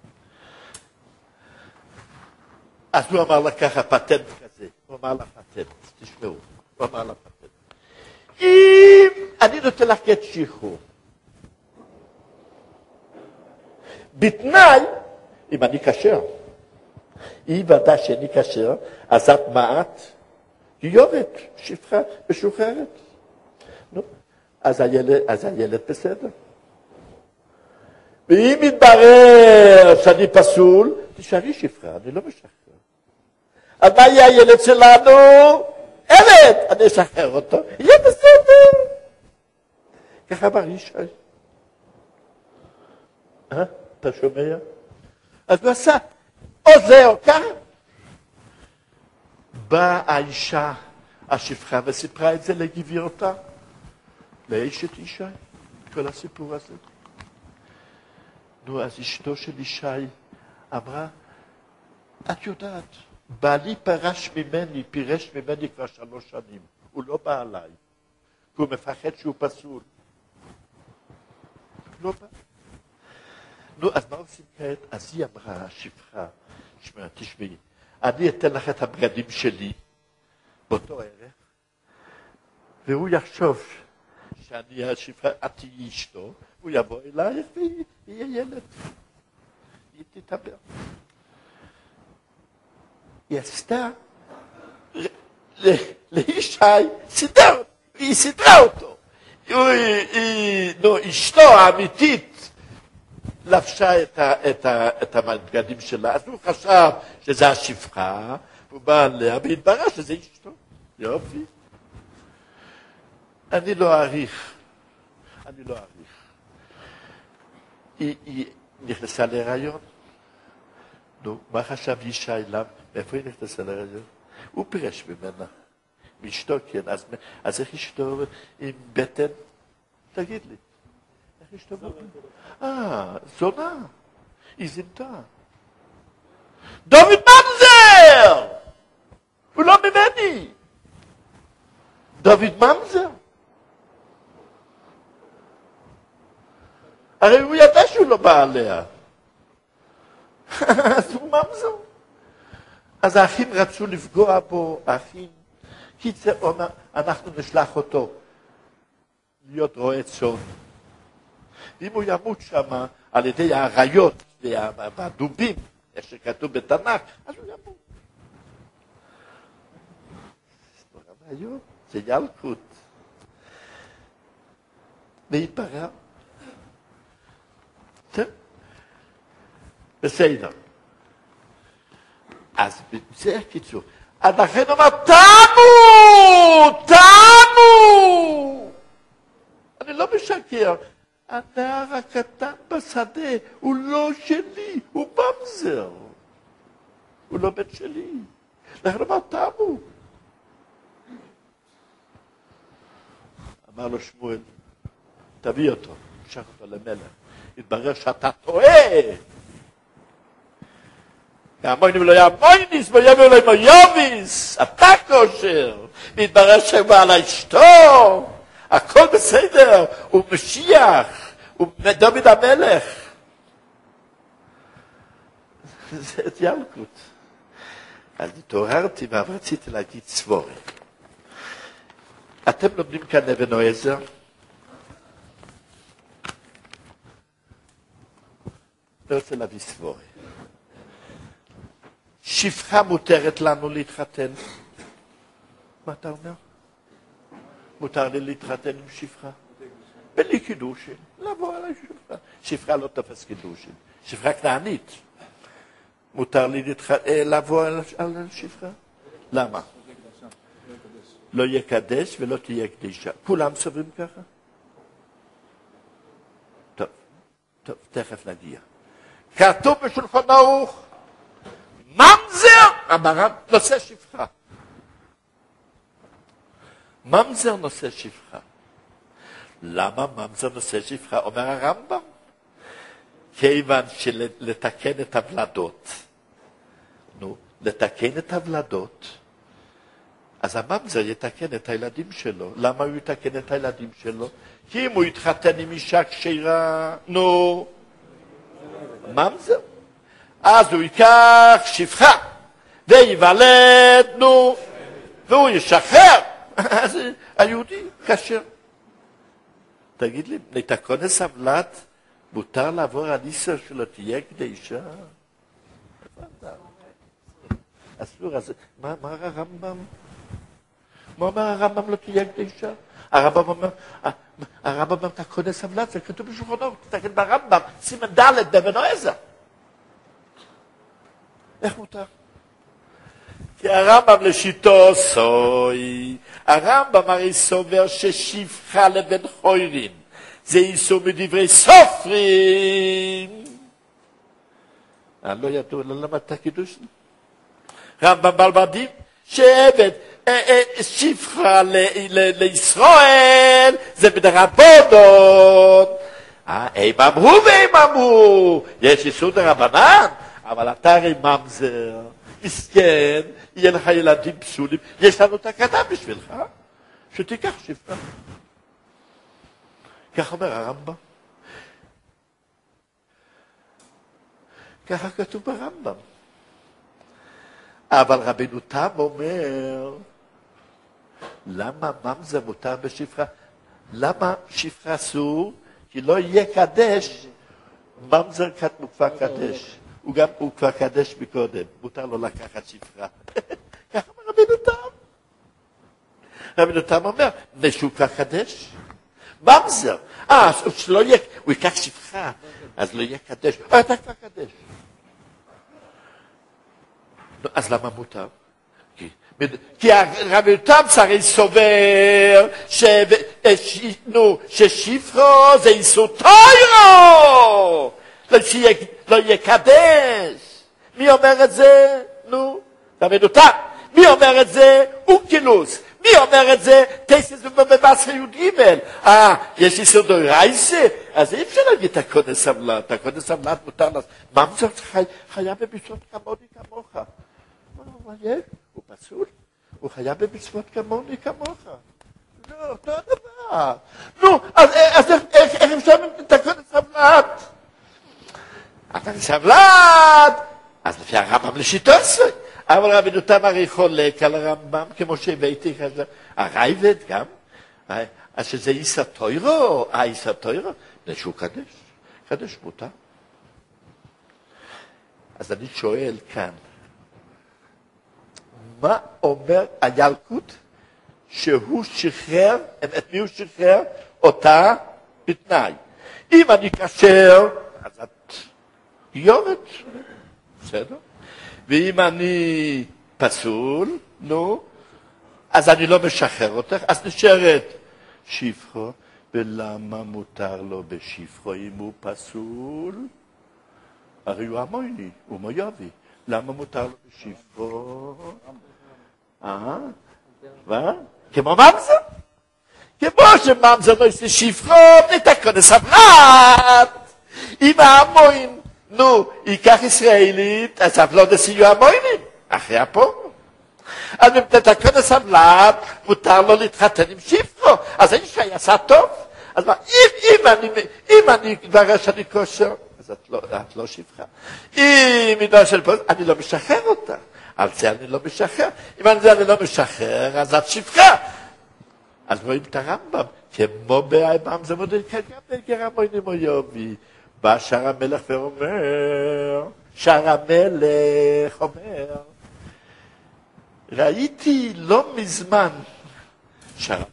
אז הוא אמר לה ככה, פטנט כזה. הוא אמר לה פטנט, תשמעו. הוא אמר לה פטנט. אם אני נותן לך גט שחרור, בתנאי, אם אני כשר, היא ודאי שאני כשר, אז את מעט, יורד, שפחה משוחררת. נו, אז הילד, אז הילד בסדר. ואם יתברר שאני פסול, תשארי שפחה, אני לא משחרר. אז מה יהיה הילד שלנו? עבד, אני אשחרר אותו, יהיה בסדר. ככה אמר ישי. אה? אתה שומע? אז הוא עשה, או זה או כך. באה האישה, השפחה, וסיפרה את זה לגבירתה, לאשת ישי, כל הסיפור הזה. נו, אז אשתו של ישי אמרה, את יודעת, בעלי פרש ממני, פירש ממני כבר שלוש שנים. הוא לא בא עליי, כי הוא מפחד שהוא פסול. לא בא. נו, אז מה עושים כעת? אז היא אמרה, השפחה, שמע, תשמעי, אני אתן לך את הבגדים שלי, באותו ערך, והוא יחשוב שאני השפחה, את תהיי אשתו, הוא יבוא אלייך ויהיה ילד. היא תתאבר. היא עשתה לישי, סידר, היא סידרה אותו. נו, אשתו האמיתית לבשה את, ה, את, ה, את הבגדים שלה, אז הוא חשב שזה השפחה, הוא בא עליה, והתברר שזה אשתו. יופי. אני לא אעריך. אני לא אעריך. היא, היא נכנסה להיריון. נו, מה חשב ישי לה? מאיפה היא נכנסה להיריון? הוא פירש ממנה. מאשתו, כן. אז, אז איך אשתו עם בטן? תגיד לי. איך אשתו בטן? אה, זונה. היא זינתה. דוד ממזר! הוא לא ממני. דוד ממזר. הרי הוא ידע שהוא לא בא עליה. אז הוא ממזר. אז האחים רצו לפגוע בו, האחים. קיצר, אנחנו נשלח אותו להיות רועה צאן. אם הוא ימות שם על ידי האריות והדובים, איך שכתוב בתנ"ך, אז הוא ימות. היום זה ילקוט. והתברר. בסדר. אז זה הקיצור. אז לכן הוא אומר, תמו! תמו! אני לא משקר. הנער הקטן בשדה הוא לא שלי, הוא ממזר. הוא לא בן שלי. לכן הוא אומר, תמו. אמר לו שמואל, תביא אותו, משך אותו למלך. התברר שאתה טועה. יאמוינים לא יאמויניס, ויאמר לו יוביס, אתה כושר. והתברר שהוא על אשתו, הכל בסדר, הוא משיח, הוא דוד המלך. זה את ילקוט. אז התעוררתי ורציתי להגיד סבורי. אתם לומדים כאן אבן עזר? אני רוצה להביא סבורי. שפחה מותרת לנו להתחתן. מה אתה אומר? מותר לי להתחתן עם שפחה. בלי קידושין. לבוא עליי שפחה. שפחה לא תופס קידושין. שפחה כנענית. מותר לי לבוא על שפחה? למה? לא יקדש ולא תהיה קדישה. כולם סוברים ככה? טוב, טוב, תכף נגיע. כתוב בשולחן ערוך, ממזר, אמר נושא שפחה. ממזר נושא שפחה. למה ממזר נושא שפחה? אומר הרמב"ם. כיוון שלתקן את הוולדות. נו, לתקן את הוולדות. אז הממזר יתקן את הילדים שלו. למה הוא יתקן את הילדים שלו? כי אם הוא יתחתן עם אישה כשרה, נו, ממזר. אז הוא ייקח שפחה, ויוולד, נו, והוא ישחרר. אז היהודי כשר. תגיד לי, לתקונס הוולד, מותר לעבור על איסר שלו תהיה קדישה? אסור, אז מה אמר הרמב"ם? מה אומר הרמב"ם לא תהיה קדישה? הרמב"ם אומר, הרמב"ם אומר, תקונס הוולד, זה כתוב בשולחן ערוך, תגיד ברמב"ם, סימן ד' באבן עזר. איך מותר? כי הרמב"ם לשיטו סוי, הרמב"ם הרי סובר ששפחה לבן חוירין, זה איסור מדברי סופרים. אני לא ידעו, לא למד את הקידוש. רמב"ם בלבדים, שעבד שפחה לישראל, זה בדרבנן. הם אמרו והם אמרו, יש איסור דרבנן, אבל אתה הרי ממזר, מסכן, יהיה לך ילדים פסולים, יש לנו את הקטן בשבילך, שתיקח שפחה. כך אומר הרמב"ם. ככה כתוב ברמב"ם. אבל רבנו תם אומר, למה ממזר מותר בשפחה? למה שפחה אסור? כי לא יהיה קדש, ממזר הוא כבר קדש. הוא גם, הוא כבר קדש מקודם, מותר לו לקחת שפחה. ככה אומר רבנו תם. רבנו תם אומר, נשו כבר קדש. ממזר. אה, שלא יהיה, הוא ייקח שפחה, אז לא יהיה קדש. אה, אתה כבר קדש. אז למה מותר? כי, כי רבי תם הרי סובר ש, ש, נו, ששפחו זה איסור תוירו, לא, שיהיה, לא יהיה קדש. מי אומר את זה? נו, רבי תם. מי אומר את זה? אוקילוס. מי אומר את זה? תייסס במסר י"ג. אה, יש איסור דאורייתא? אז אי אפשר להגיד תקונס הוולד. תקונס הוולד מותר לעשות. ממזר חייב במצוות כמוני כמוך. מה יש? הוא פסול? הוא חייב במצוות כמוני כמוך. לא, אותו הדבר. נו, אז איך אפשר תקונס הוולד? תקונס הוולד! אז לפי הרמב"ם לשיטו עשוי. אבל רבנו תם הרי חולק על הרמב"ם, כמו שהבאתי כזה, הרייבד גם, אז שזה איסר תוירו, אה, איסר תוירו, זה שהוא קדש, קדש מותר. אז אני שואל כאן, מה אומר הילקוט שהוא שחרר, את מי הוא שחרר? אותה בתנאי. אם אני כשר, אז את יורד, בסדר? ואם אני פסול, נו, אז אני לא משחרר אותך, אז נשארת שפחו, ולמה מותר לו בשפחו אם הוא פסול? הרי הוא המויני, הוא מויובי. למה מותר לו בשפחו? אה? מה? כמו ממזר? כמו שממזר לא יש שפחו, נתקון לסבלת. אם המוין, נו, ייקח ישראלית, אז לא נסיעו המוינים, אחרי הפורנו. אז נתקון לסבלת, מותר לו להתחתן עם שפחו. אז האיש היה עשה טוב. אז מה, אם, אם אני, אם אני כבר שאני כושר, אז את לא, את לא שפחה. אם היא לא של פה, אני לא משחרר אותה. על זה אני לא משחרר. אם על זה אני לא משחרר, אז את שפחה. אז רואים את הרמב"ם, כמו באמם זה מודל, כן, גם בגר המוינים או יובי. בא שער המלך ואומר, שער המלך אומר, ראיתי לא מזמן, שער המלך,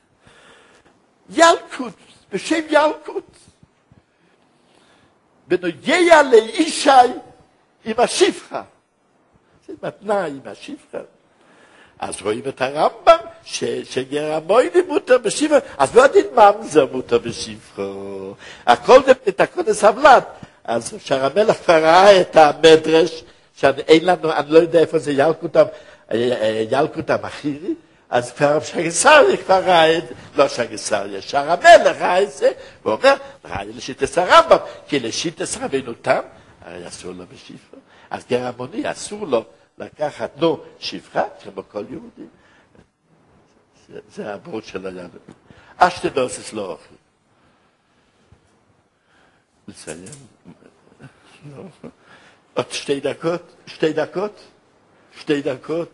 ילקוט, בשם ילקוט, בנוגע לאישי עם השפחה. זה מתנה עם השפחה. אז רואים את הרמב"ם, שגר המוינים מותר בשפחה, אז לא יודעים ממזר מותר בשפחה. הכל את הכל הסבלת. אז שער המלך כבר ראה את המדרש, שאין לנו, אני לא יודע איפה זה ילקוט, ילקוט המחירי, אז כבר שגסריה כבר ראה את זה, לא שגסריה, שער המלך ראה את זה, ואומר, ראה לשיטת הרמב"ם, כי לשיטת רבנותם, הרי אסור לו בשפחה. אז גר המוני אסור לו לקחת, נו, שפחה, כמו כל יהודי. זה, זה הברות של היהדות. אשתדוס לא אוכל. לסיים. לא. עוד שתי דקות? שתי דקות? שתי דקות?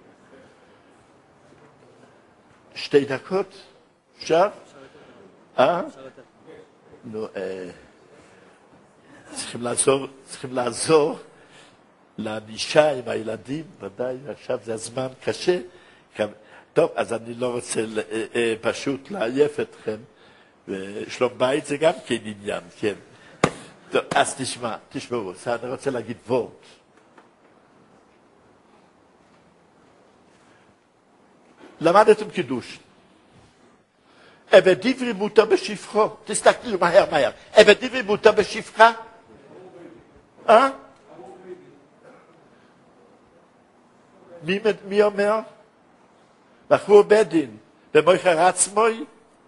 שתי דקות? אפשר? אה? נו, אה... צריכים לעזור, צריכים לעזור לאנישה עם הילדים, ודאי, עכשיו זה הזמן קשה. טוב, אז אני לא רוצה פשוט לעייף אתכם, ושלום בית זה גם כן עניין, כן. טוב, אז תשמע, תשמעו, אני רוצה להגיד וורט. למדתם קידוש. עבד עברי מותר בשפחו. תסתכלו מהר מהר. עבד עברי מותר בשפחה? אה? מי, מי אומר? בחור בדין. במויכר עצמוי?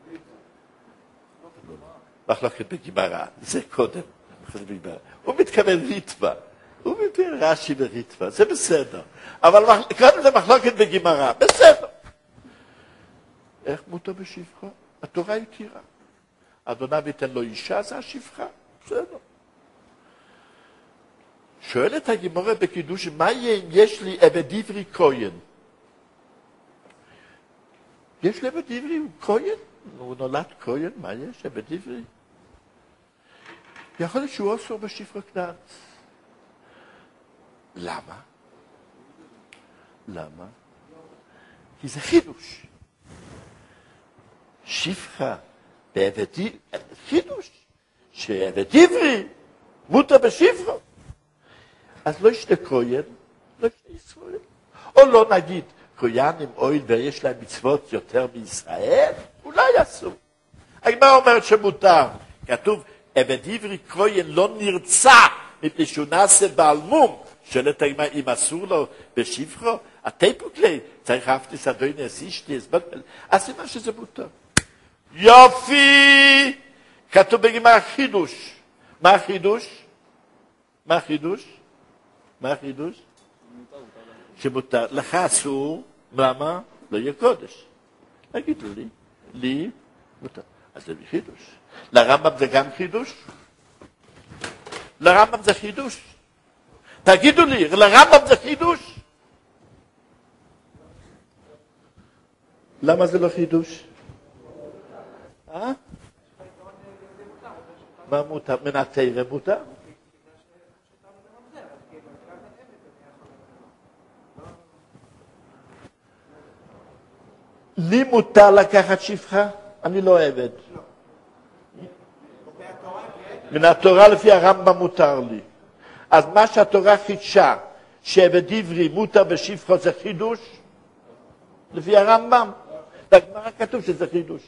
מחלוקת בגימרא. זה קודם. הוא מתכוון ריטווה. הוא מתכוון רש"י וריטווה. זה בסדר. אבל קודם זה מחלוקת בגימרא. בסדר. איך מותר בשפחה? התורה התירה. אדוני ויתן לו אישה, זה השפחה. בסדר. שואלת הגימרא בקידוש, מה יהיה אם יש לי עבד עברי כהן? יש לי עבד עברי כהן? הוא נולד כהן, מה יש? עבד עברי? יכול להיות שהוא אוסר בשפחה כנען. למה? למה? כי זה חידוש. שפחה בעבד עברי, חידוש, שעבד עברי מותר בשפחה. אז לא ישתה כהן, לא ישתה ישראל. או לא נגיד, כהנים אוהל ויש להם מצוות יותר מישראל, אולי אסור. הגמרא אומרת שמותר. כתוב, עבד עברי כהן לא נרצה מפני שהוא נעשה בעל מום. שואלת הגמרא, אם אסור לו בשפחה, הטייפוקלי, צריך אהבתיס אדוני אסישתי, אז סימן שזה מותר. יופי! כתוב בגמרא חידוש. מה החידוש? מה החידוש? מה החידוש? שמותר. לך אסור, למה? לא יהיה קודש. תגידו לי, לי מותר. אז זה חידוש. לרמב"ם זה גם חידוש? לרמב"ם זה חידוש. תגידו לי, לרמב"ם זה חידוש? למה זה לא חידוש? אה? מה מותר? מן התורה מותר? לי מותר לקחת שפחה? אני לא עבד. מן התורה לפי הרמב"ם מותר לי. אז מה שהתורה חידשה, שעבד עברי מותר בשפחה זה חידוש? לפי הרמב"ם. בגמרא כתוב שזה חידוש.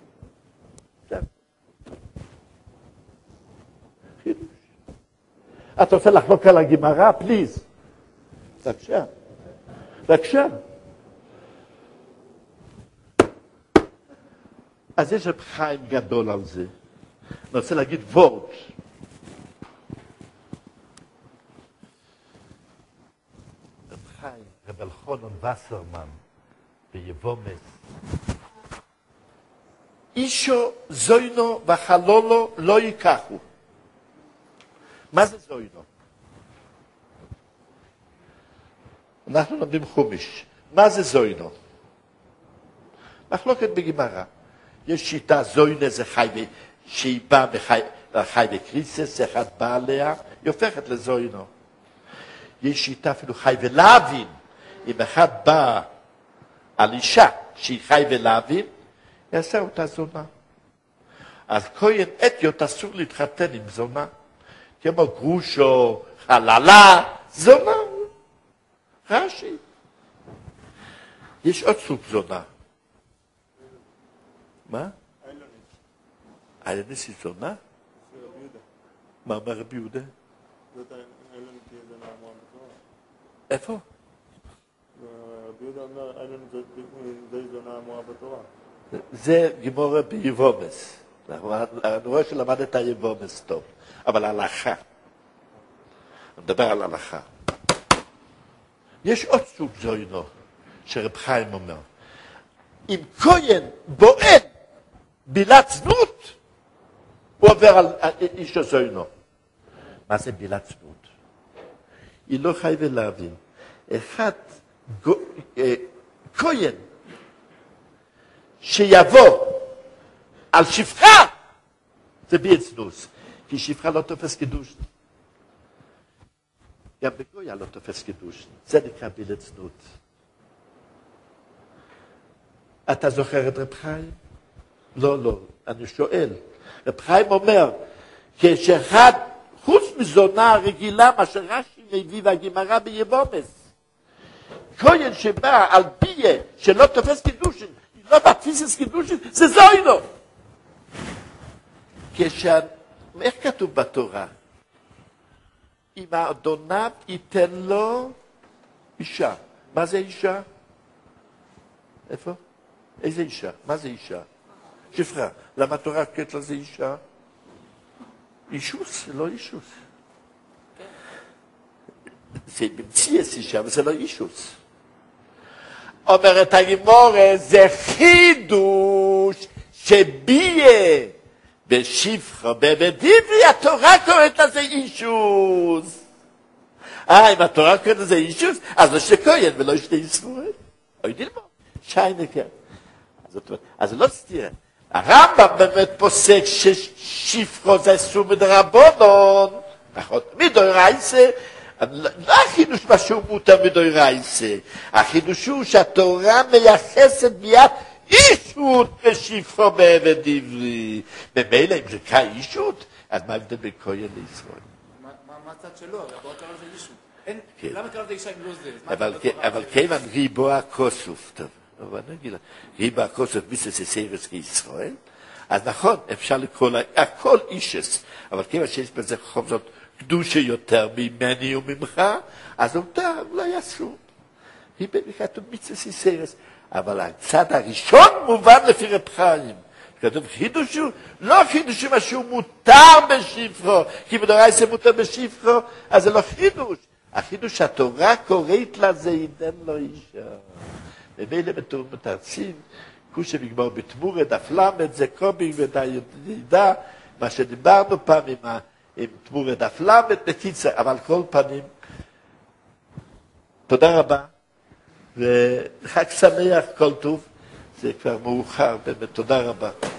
חידוש. אתה רוצה לחלוק על הגמרא? פליז. בבקשה. בבקשה. אז יש רב חיים גדול על זה. אני רוצה להגיד וורט. רב חיים, רב אלחנן וסרמן, ביבומס. אישו זוינו וחלולו לא ייקחו. מה זה זוינו? אנחנו לומדים חומש. מה זה זוינו? מחלוקת בגמרא. יש שיטה זוינה זה חי, שהיא באה בחי וקריסס, אחד בא עליה, היא הופכת לזוינו. יש שיטה אפילו חי ולהבין, אם אחד בא על אישה שהיא חי ולהבין, יעשה אותה זונה. אז כהן אתיות אסור להתחתן עם זונה. כמו גרושו, חללה, זונה. רש"י. יש עוד סוג זונה. מה? איילניס היא זונה? מה אומר רבי יהודה?
זאת איילניס היא זונה אמורה בתורה.
איפה?
רבי יהודה אומר איילניס זו זונה אמורה בתורה.
זה גימורה ביבומס. אני רואה שלמדת יבומס טוב, אבל הלכה. אני מדבר על הלכה. יש עוד סוג זוינו, שרב חיים אומר. אם כהן בועד בילת זנות, הוא עובר על איש הזוינו. מה זה בילת זנות? היא לא חייבת להבין. אחד, כהן, שיבוא על שפחה, זה בילת זנות. כי שפחה לא תופס קידוש. גם בגויה לא תופס קידוש. זה נקרא בילת זנות. אתה זוכר את רב חיים? לא, לא, אני שואל. רב חיים אומר, כשאחד, חוץ מזונה רגילה, מה שרש"י מביא והגמרא ביבומס, כהן שבא על ביה שלא תופס קידושין, לא בתפיסס קידושין, זה זוינו. כשה... איך כתוב בתורה? אם האדוניו ייתן לו אישה. מה זה אישה? איפה? איזה אישה? מה זה אישה? שפחה. למה התורה קוראת לזה אישה? אישוס, זה לא אישוס. זה במציאס אישה, אבל זה לא אישוס. אומרת הגמרא, זה חידוש שביה בשפחה, בדברי התורה קוראת לזה אישוס. אה, אם התורה קוראת לזה אישוס, אז לא שכהן ולא שתי ישראל. אוי דלמוד. שיינקר. אז לא סתירה. הרמב"ם באמת פוסק ששפחו זה אסור מדרבנן. נכון? מדאורייתא, לא החידוש מה שהוא מותר מדאורייתא. החידוש הוא שהתורה מייחסת ביד אישות בשפחו בעבד עברי. ממילא אם זה קרא אישות, אז מה ההבדל בין כהן לישראל?
מה הצד שלו? התורה קרא לזה אישות. למה קרא לזה אישה אם לא זה?
אבל כיוון ריבוע כוסוף, טוב. אבל אני אגיד לה, ריבוע הכוסף מיסס סיירס כישראל, אז נכון, אפשר לקרוא לה, הכל אישס, אבל כיוון שיש בזה חוב זאת קדושה יותר ממני וממך, אז אותה לא יעשו. היא כתוב מיסס סיירס, אבל הצד הראשון מובן לפי רב חיים. כתוב חידושו, לא חידושו מה שהוא מותר בשפחו, כי בדאורייתא מותר בשפחו, אז זה לא חידוש. החידוש התורה קוראת לזה, ייתן לו אישה. ומילא מתרצים, כושה מגמור בתמורה, דף למד, זה קובי ודיידה, מה שדיברנו פעם עם, עם תמורה דף למד, בקיצר, אבל כל פנים, תודה רבה, וחג שמח, כל טוב, זה כבר מאוחר, באמת, תודה רבה.